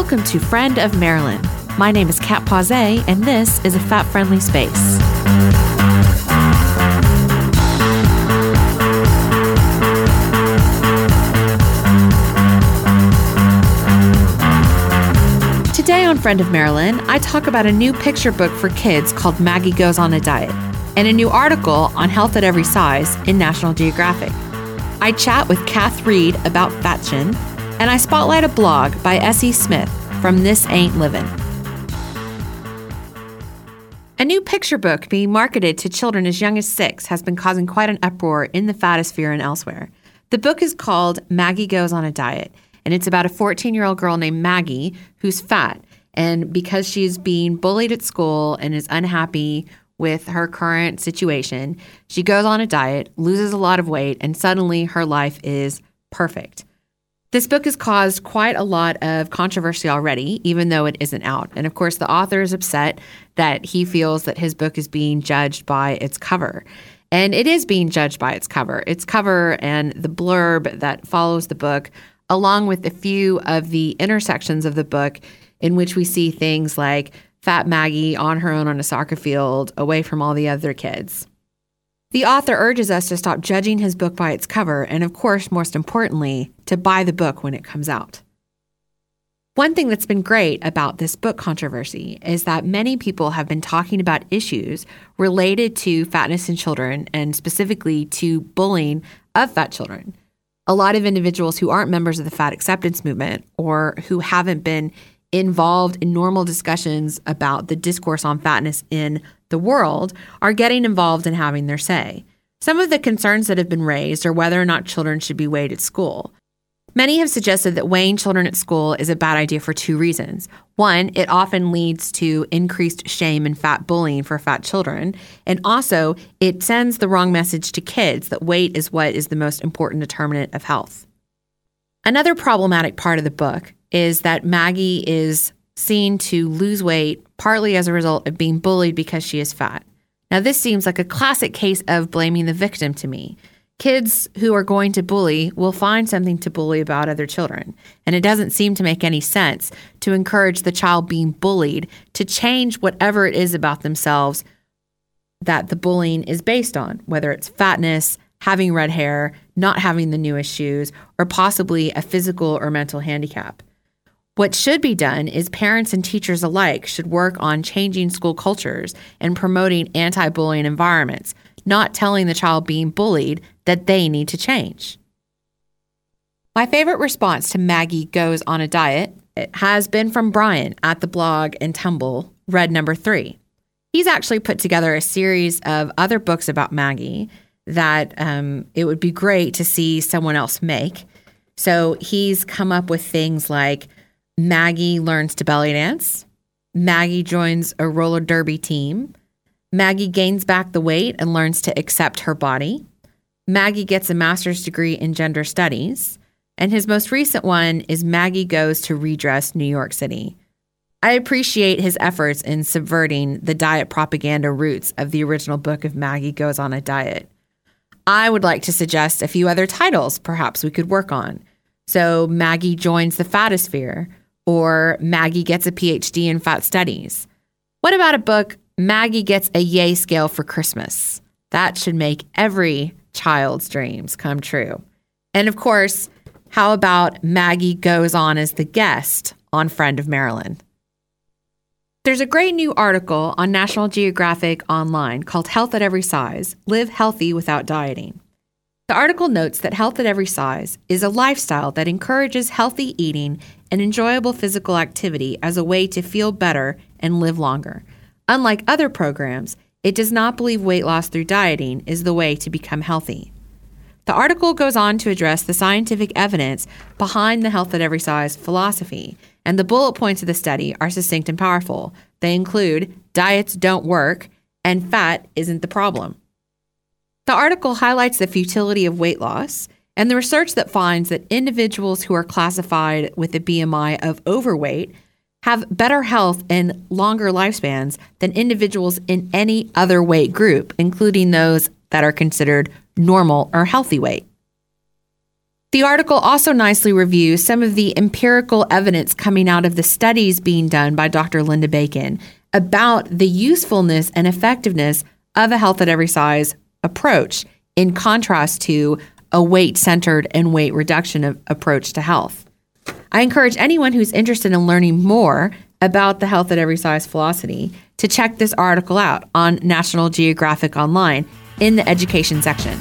Welcome to Friend of Marilyn. My name is Kat Pausay, and this is a fat-friendly space. Today on Friend of Marilyn, I talk about a new picture book for kids called Maggie Goes on a Diet, and a new article on health at every size in National Geographic. I chat with Kath Reed about Fatchin, and I spotlight a blog by S.E. Smith from This Ain't Livin'. A new picture book being marketed to children as young as 6 has been causing quite an uproar in the fatosphere and elsewhere. The book is called Maggie Goes on a Diet, and it's about a 14-year-old girl named Maggie who's fat. And because she's being bullied at school and is unhappy with her current situation, she goes on a diet, loses a lot of weight, and suddenly her life is perfect. This book has caused quite a lot of controversy already, even though it isn't out. And of course, the author is upset that he feels that his book is being judged by its cover. And it is being judged by its cover. Its cover and the blurb that follows the book, along with a few of the intersections of the book in which we see things like Fat Maggie on her own on a soccer field, away from all the other kids. The author urges us to stop judging his book by its cover and, of course, most importantly, to buy the book when it comes out. One thing that's been great about this book controversy is that many people have been talking about issues related to fatness in children and specifically to bullying of fat children. A lot of individuals who aren't members of the fat acceptance movement or who haven't been involved in normal discussions about the discourse on fatness in the world are getting involved and having their say. Some of the concerns that have been raised are whether or not children should be weighed at school. Many have suggested that weighing children at school is a bad idea for 2 reasons. One, it often leads to increased shame and fat bullying for fat children. And also, it sends the wrong message to kids that weight is what is the most important determinant of health. Another problematic part of the book is that Maggie is seen to lose weight partly as a result of being bullied because she is fat. Now, this seems like a classic case of blaming the victim to me. Kids who are going to bully will find something to bully about other children, and it doesn't seem to make any sense to encourage the child being bullied to change whatever it is about themselves that the bullying is based on, whether it's fatness, having red hair, not having the newest shoes, or possibly a physical or mental handicap. What should be done is parents and teachers alike should work on changing school cultures and promoting anti-bullying environments, not telling the child being bullied that they need to change. My favorite response to Maggie Goes on a Diet has been from Brian at the blog and Tumble, Red Number 3. He's actually put together a series of other books about Maggie that it would be great to see someone else make. So he's come up with things like Maggie learns to belly dance, Maggie joins a roller derby team, Maggie gains back the weight and learns to accept her body, Maggie gets a master's degree in gender studies, and his most recent one is Maggie Goes to Redress New York City. I appreciate his efforts in subverting the diet propaganda roots of the original book of Maggie Goes on a Diet. I would like to suggest a few other titles perhaps we could work on. So Maggie joins the fatosphere, or Maggie gets a PhD in fat studies. What about a book, Maggie Gets a Yay Scale for Christmas? That should make every child's dreams come true. And of course, how about Maggie Goes on as the guest on Friend of Marilyn? There's a great new article on National Geographic Online called Health at Every Size, Live Healthy Without Dieting. The article notes that health at every size is a lifestyle that encourages healthy eating and enjoyable physical activity as a way to feel better and live longer. Unlike other programs, it does not believe weight loss through dieting is the way to become healthy. The article goes on to address the scientific evidence behind the health at every size philosophy, and the bullet points of the study are succinct and powerful. They include diets don't work and fat isn't the problem. The article highlights the futility of weight loss and the research that finds that individuals who are classified with a BMI of overweight have better health and longer lifespans than individuals in any other weight group, including those that are considered normal or healthy weight. The article also nicely reviews some of the empirical evidence coming out of the studies being done by Dr. Linda Bacon about the usefulness and effectiveness of a health at every size approach in contrast to a weight-centered and weight reduction approach to health. I encourage anyone who's interested in learning more about the health at every size philosophy to check this article out on National Geographic Online in the education section.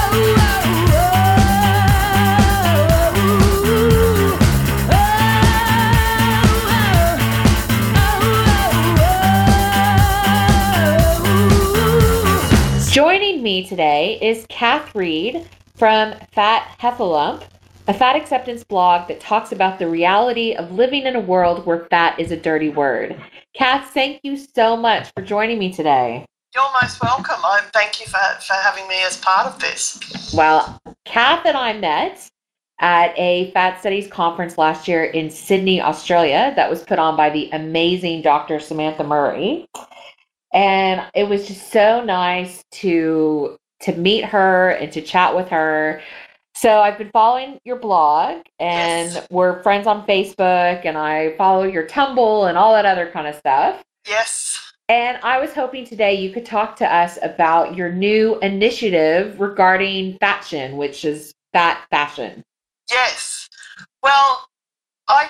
Joining me today is Kath Reed from Fat Heffalump, a fat acceptance blog that talks about the reality of living in a world where fat is a dirty word. Kath, thank you so much for joining me today. You're most welcome. Thank you for having me as part of this. Well, Kath and I met at a Fat Studies conference last year in Sydney, Australia, that was put on by the amazing Dr. Samantha Murray. And it was just so nice to meet her and to chat with her. So I've been following your blog, and Yes. We're friends on Facebook, and I follow your Tumblr and all that other kind of stuff. Yes. And I was hoping today you could talk to us about your new initiative regarding fashion, which is fat fashion. Yes. Well, I've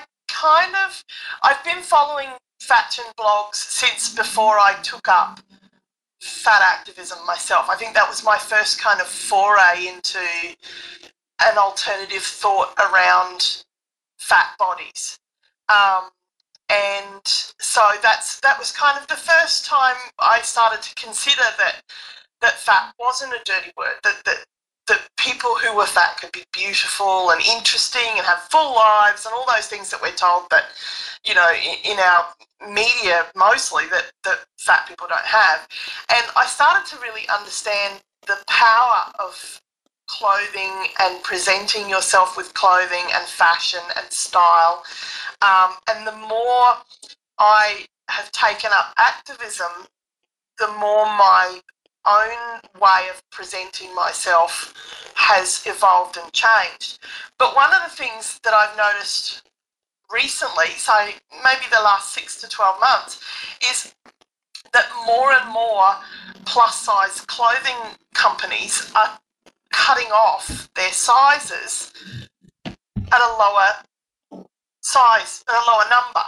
been following fashion blogs since before I took up fat activism myself. I think that was my first kind of foray into an alternative thought around fat bodies. And so that was kind of the first time I started to consider that fat wasn't a dirty word, that people who were fat could be beautiful and interesting and have full lives and all those things that we're told that, you know, in our media mostly that fat people don't have. And I started to really understand the power of clothing and presenting yourself with clothing and fashion and style. And the more I have taken up activism, the more my own way of presenting myself has evolved and changed. But one of the things that I've noticed recently, so maybe the last 6 to 12 months, is that more and more plus-size clothing companies are cutting off their sizes at a lower size, at a lower number.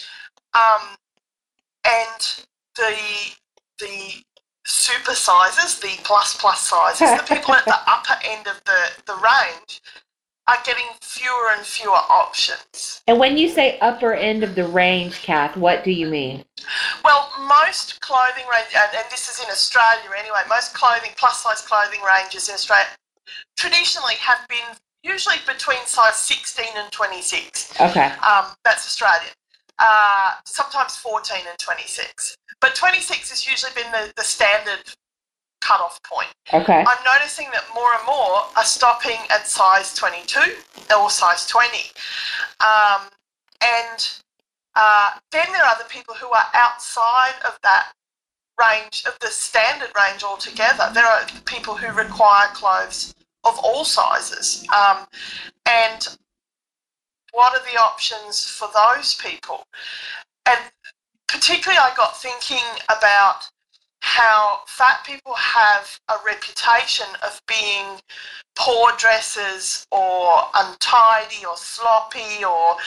And the super sizes, the plus sizes, the people at the upper end of the range are getting fewer and fewer options. And when you say upper end of the range, Kath, what do you mean? Well, most clothing range, and this is in Australia anyway, most clothing, plus size clothing ranges in Australia traditionally have been usually between size 16 and 26. Okay. That's Australian. Sometimes 14 and 26. But 26 has usually been the standard cutoff point. Okay. I'm noticing that more and more are stopping at size 22 or size 20. Then there are the people who are outside of that range, of the standard range altogether. There are people who require clothes of all sizes. And what are the options for those people? And particularly I got thinking about how fat people have a reputation of being poor dressers or untidy or sloppy or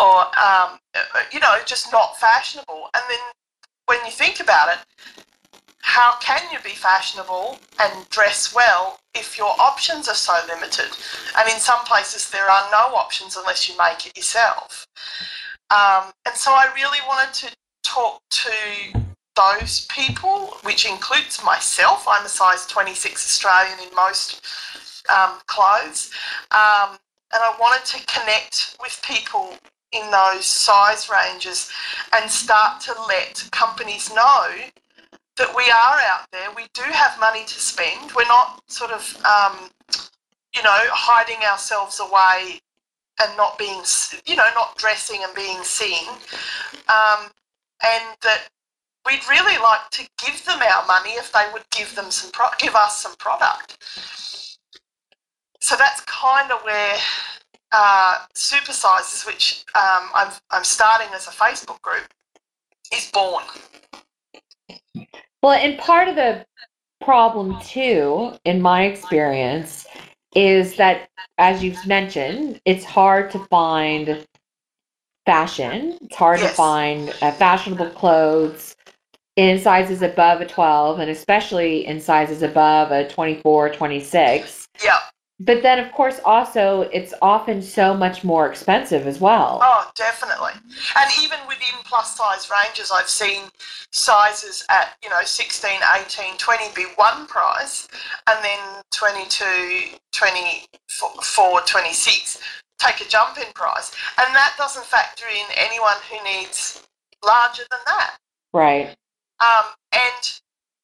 just not fashionable. And then when you think about it, how can you be fashionable and dress well if your options are so limited? And in some places there are no options unless you make it yourself. And so I really wanted to talk to those people, which includes myself. I'm a size 26 Australian in most clothes. And I wanted to connect with people in those size ranges and start to let companies know that we are out there. We do have money to spend. We're not sort of, hiding ourselves away and not being, not dressing and being seen. And that we'd really like to give them our money if they would give us some product. So So that's kind of where Super Sizes, which I'm starting as a Facebook group, is born. Well, and part of the problem too, in my experience, is that, as you've mentioned, it's hard to find fashion. It's hard to Yes. find fashionable clothes in sizes above a 12, and especially in sizes above a 24, 26. Yeah. But then, of course, also, it's often so much more expensive as well. Oh, definitely. And even within plus size ranges, I've seen sizes at, 16, 18, 20 be one price, and then 22, 24, 26 take a jump in price. And that doesn't factor in anyone who needs larger than that. Right. And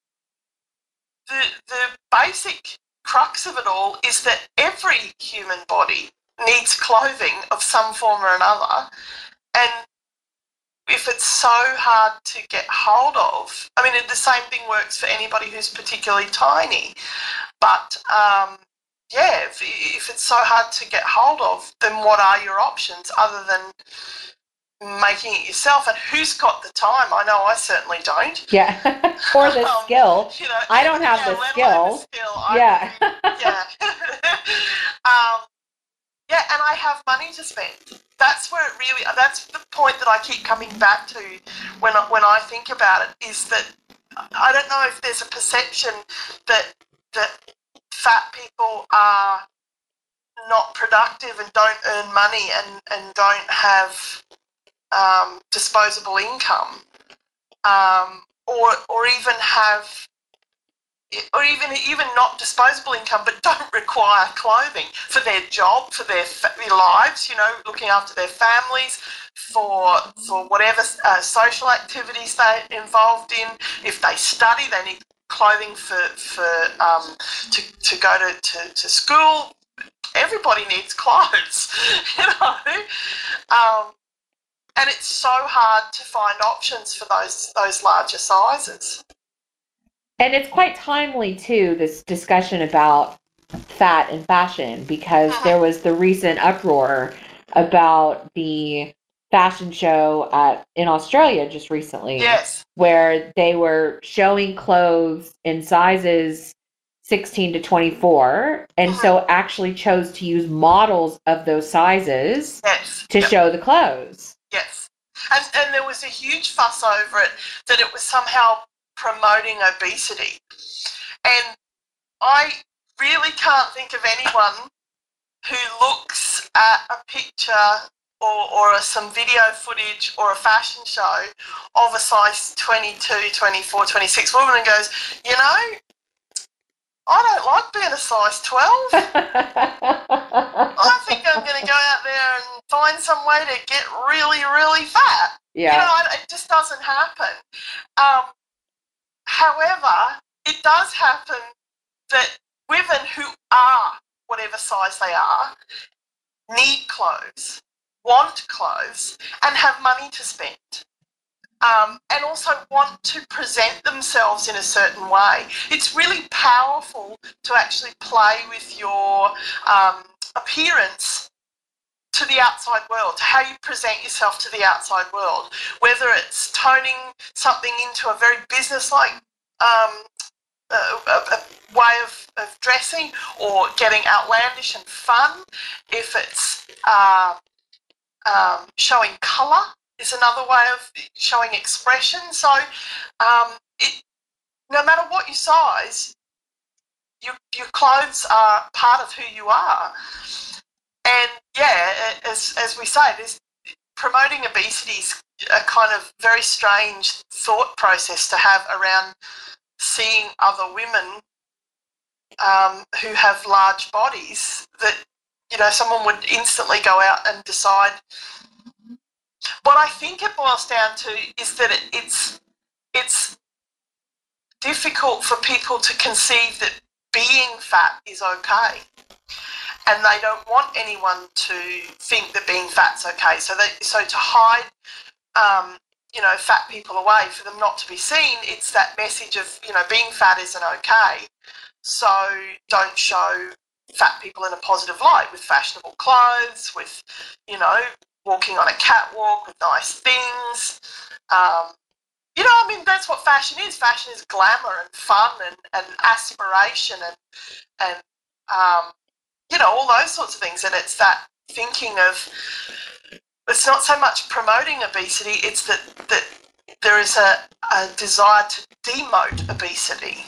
the basic crux of it all is that every human body needs clothing of some form or another, and if it's so hard to get hold of, I mean, the same thing works for anybody who's particularly tiny, but if it's so hard to get hold of, then what are your options other than making it yourself? And who's got the time? I know I certainly don't. Yeah. Or the skill. I don't have the skill. Yeah. And I have money to spend. That's the point that I keep coming back to when I think about it, is that I don't know if there's a perception that fat people are not productive and don't earn money and don't have disposable income, or even have, or even not disposable income, but don't require clothing for their job, for their lives, looking after their families, for whatever social activities they're involved in. If they study, they need clothing to go to school. Everybody needs clothes, and it's so hard to find options for those larger sizes. And it's quite timely, too, this discussion about fat and fashion, because there was the recent uproar about the fashion show in Australia just recently. Yes. Where they were showing clothes in sizes 16 to 24, and so actually chose to use models of those sizes to show the clothes. Yes. And there was a huge fuss over it, that it was somehow promoting obesity. And I really can't think of anyone who looks at a picture or some video footage or a fashion show of a size 22, 24, 26 woman and goes, I don't like being a size 12. I think I'm going to go out there and find some way to get really, really fat. Yeah. It just doesn't happen. However, it does happen that women who are whatever size they are need clothes, want clothes, and have money to spend. And also want to present themselves in a certain way. It's really powerful to actually play with your appearance to the outside world, to how you present yourself to the outside world, whether it's toning something into a very business-like a way of dressing, or getting outlandish and fun. If it's showing colour, is another way of showing expression. So no matter what your size, your clothes are part of who you are. And as we say, promoting obesity is a kind of very strange thought process to have around seeing other women who have large bodies, that someone would instantly go out and decide. What I think it boils down to is that it's difficult for people to conceive that being fat is okay, and they don't want anyone to think that being fat's okay. So to hide, fat people away, for them not to be seen, it's that message of being fat isn't okay. So don't show fat people in a positive light with fashionable clothes, with, walking on a catwalk with nice things. That's what fashion is. Fashion is glamour and fun and aspiration and all those sorts of things. And it's that thinking of, it's not so much promoting obesity, it's that there is a desire to demote obesity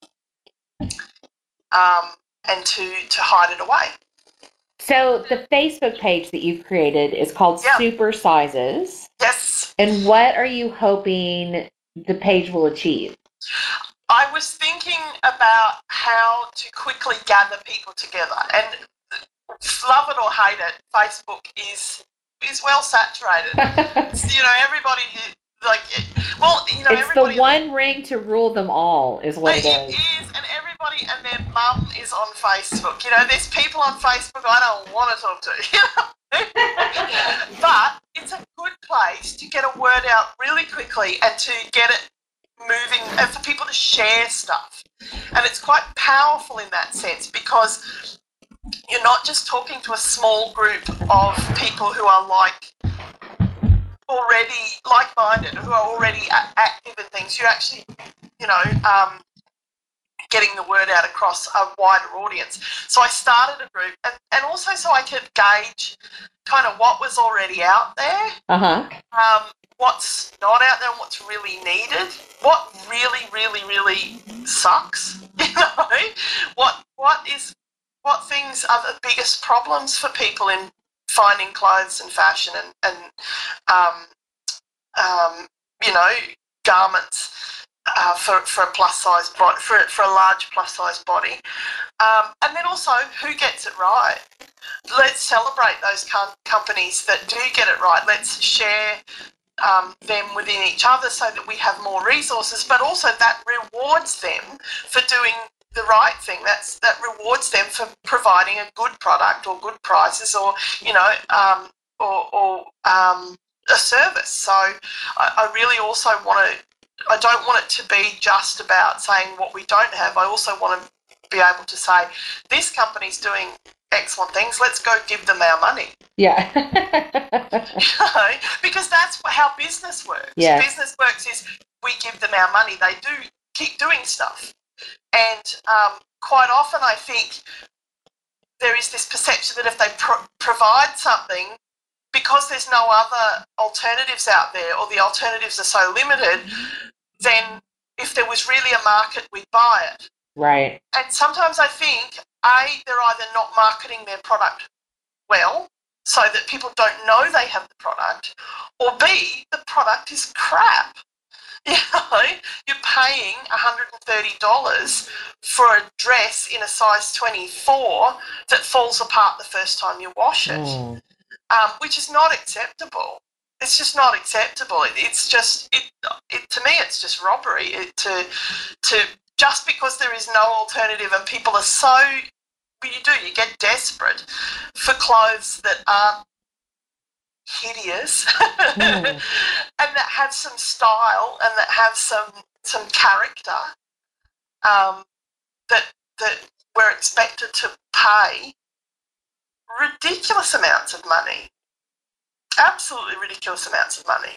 and to hide it away. So the Facebook page that you've created is called Super Sizes. Yes. And what are you hoping the page will achieve? I was thinking about how to quickly gather people together. And love it or hate it, Facebook is well saturated. Everybody it's the one ring to rule them all, is what it is. It is, and everybody and their mum is on Facebook. There's people on Facebook I don't want to talk to. But it's a good place to get a word out really quickly and to get it moving and for people to share stuff. And it's quite powerful in that sense because you're not just talking to a small group of people who are already like-minded, who are already active in things. You're actually, getting the word out across a wider audience. So I started a group and also so I could gauge kind of what was already out there, what's not out there and what's really needed, what really, really, really sucks, what things are the biggest problems for people in finding clothes and fashion and garments for a plus size body, for a large plus size body, and then also who gets it right. Let's celebrate those companies that do get it right. Let's share them within each other so that we have more resources, but also that rewards them for doing the right thing. That rewards them for providing a good product or good prices or a service. So I really also I don't want it to be just about saying what we don't have. I also want to be able to say, this company's doing excellent things, let's go give them our money. Yeah. Because that's how business works. Yeah. Business works is we give them our money. They do keep doing stuff. And quite often I think there is this perception that if they provide something, because there's no other alternatives out there or the alternatives are so limited, then if there was really a market, we'd buy it. Right. And sometimes I think, A, they're either not marketing their product well so that people don't know they have the product, or B, the product is crap. You're paying $130 for a dress in a size 24 that falls apart the first time you wash it. Which is not acceptable. It's just not acceptable. It's just to me, it's just robbery. To just because there is no alternative and people are so, you get desperate for clothes that aren't hideous and that have some style and that have some character, that we're expected to pay ridiculous amounts of money, absolutely ridiculous amounts of money.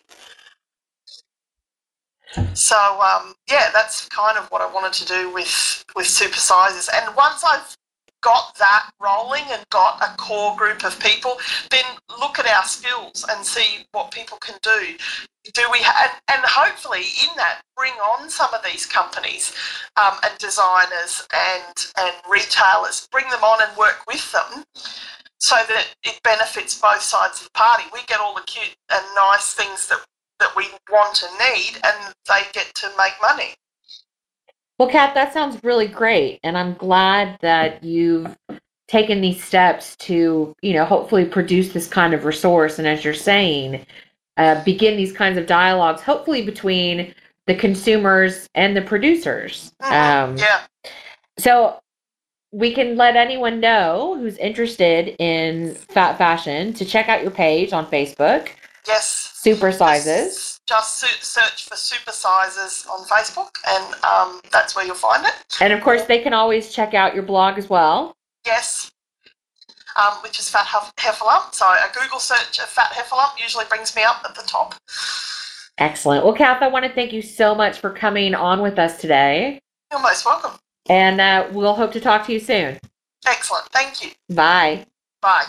So that's kind of what I wanted to do with Super Sizes. And once I've got that rolling and got a core group of people, then look at our skills and see what people can do. And hopefully in that bring on some of these companies and designers and retailers, bring them on and work with them, so that it benefits both sides of the party. We get all the cute and nice things that we want and need, and they get to make money. Well, Kat, that sounds really great, and I'm glad that you've taken these steps to, hopefully produce this kind of resource, and as you're saying, begin these kinds of dialogues, hopefully between the consumers and the producers. So we can let anyone know who's interested in fat fashion to check out your page on Facebook. Yes. Super Sizes. Just search for Super Sizes on Facebook, and that's where you'll find it. And of course, they can always check out your blog as well. yes, which is fat heifer lump. So a Google search of fat heifer lump usually brings me up at the top. Excellent. Well, Kath, I want to thank you so much for coming on with us today. You're most welcome. And we'll hope to talk to you soon. Excellent. Thank you. Bye. Bye.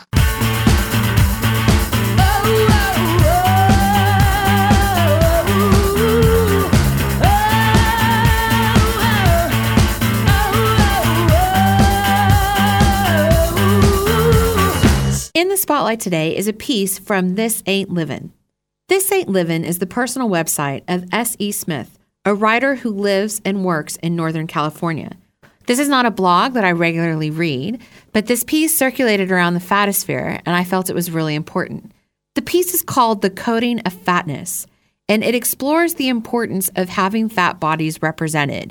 In the spotlight today is a piece from This Ain't Livin'. This Ain't Livin' is the personal website of S.E. Smith, a writer who lives and works in Northern California. This is not a blog that I regularly read, but this piece circulated around the fatosphere, and I felt it was really important. The piece is called The Coding of Fatness, and it explores the importance of having fat bodies represented.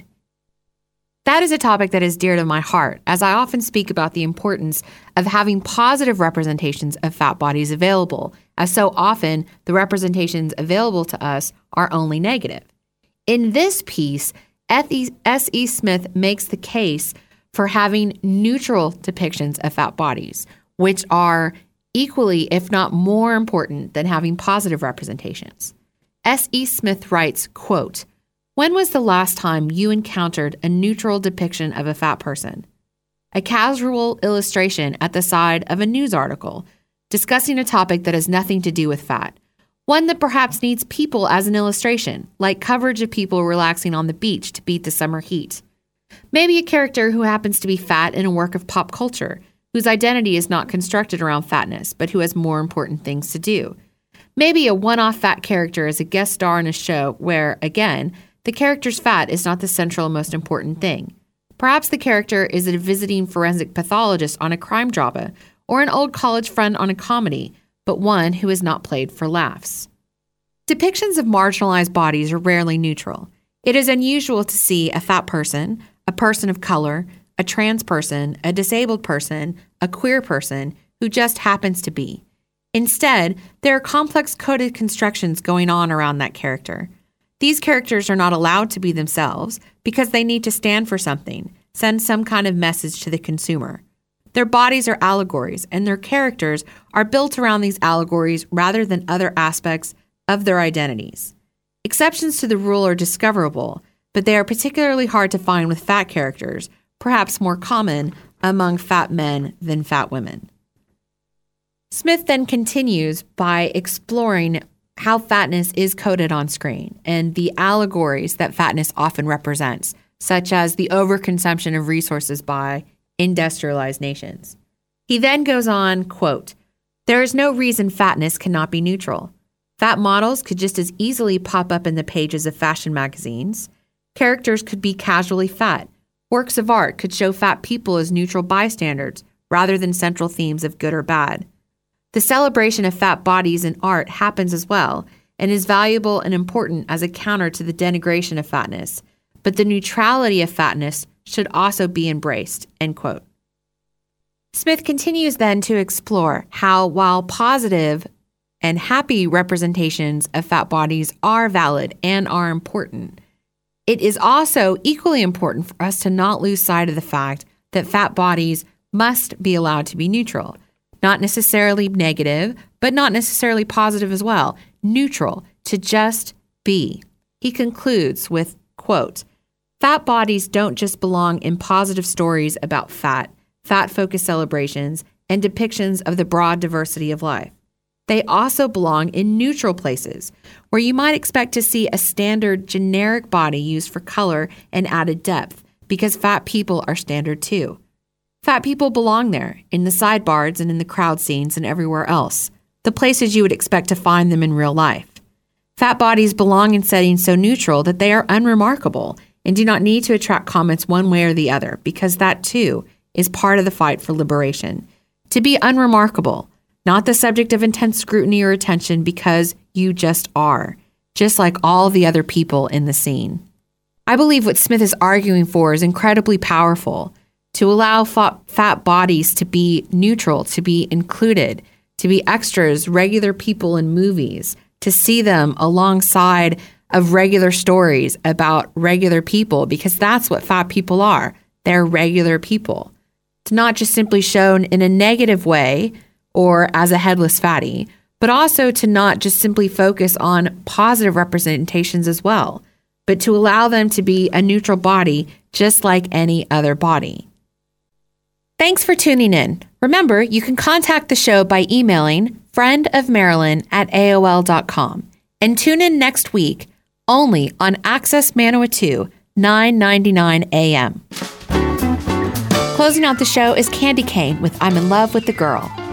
That is a topic that is dear to my heart, as I often speak about the importance of having positive representations of fat bodies available, as so often the representations available to us are only negative. In this piece, S.E. Smith makes the case for having neutral depictions of fat bodies, which are equally, if not more important than having positive representations. S.E. Smith writes, quote, "When was the last time you encountered a neutral depiction of a fat person? A casual illustration at the side of a news article discussing a topic that has nothing to do with fat. One that perhaps needs people as an illustration, like coverage of people relaxing on the beach to beat the summer heat. Maybe a character who happens to be fat in a work of pop culture, whose identity is not constructed around fatness, but who has more important things to do. Maybe a one-off fat character as a guest star in a show where, again, the character's fat is not the central and most important thing. Perhaps the character is a visiting forensic pathologist on a crime drama, or an old college friend on a comedy, but one who is not played for laughs. Depictions of marginalized bodies are rarely neutral. It is unusual to see a fat person, a person of color, a trans person, a disabled person, a queer person, who just happens to be. Instead, there are complex coded constructions going on around that character. These characters are not allowed to be themselves because they need to stand for something, send some kind of message to the consumer. Their bodies are allegories, and their characters are built around these allegories rather than other aspects of their identities. Exceptions to the rule are discoverable, but they are particularly hard to find with fat characters, perhaps more common among fat men than fat women. Smith then continues by exploring how fatness is coded on screen and the allegories that fatness often represents, such as the overconsumption of resources by industrialized nations. He then goes on, quote, "There is no reason fatness cannot be neutral. Fat models could just as easily pop up in the pages of fashion magazines. Characters could be casually fat. Works of art could show fat people as neutral bystanders rather than central themes of good or bad. The celebration of fat bodies in art happens as well and is valuable and important as a counter to the denigration of fatness, but the neutrality of fatness should also be embraced," end quote. Smith continues then to explore how, while positive and happy representations of fat bodies are valid and are important, it is also equally important for us to not lose sight of the fact that fat bodies must be allowed to be neutral. Not necessarily negative, but not necessarily positive as well. Neutral, to just be. He concludes with, quote, "Fat bodies don't just belong in positive stories about fat-focused celebrations, and depictions of the broad diversity of life. They also belong in neutral places, where you might expect to see a standard generic body used for color and added depth, because fat people are standard too. Fat people belong there, in the sidebars and in the crowd scenes and everywhere else, the places you would expect to find them in real life. Fat bodies belong in settings so neutral that they are unremarkable and do not need to attract comments one way or the other, because that too is part of the fight for liberation. To be unremarkable, not the subject of intense scrutiny or attention, because you just are, just like all the other people in the scene." I believe what Smith is arguing for is incredibly powerful. To allow fat bodies to be neutral, to be included, to be extras, regular people in movies, to see them alongside of regular stories about regular people, because that's what fat people are. They're regular people. to not just simply shown in a negative way or as a headless fatty, but also to not just simply focus on positive representations as well, but to allow them to be a neutral body just like any other body. Thanks for tuning in. Remember, you can contact the show by emailing friendofmarilyn@aol.com and tune in next week only on Access Manawatu, 9:99 a.m. Closing out the show is Candy Cane with I'm in Love with the Girl.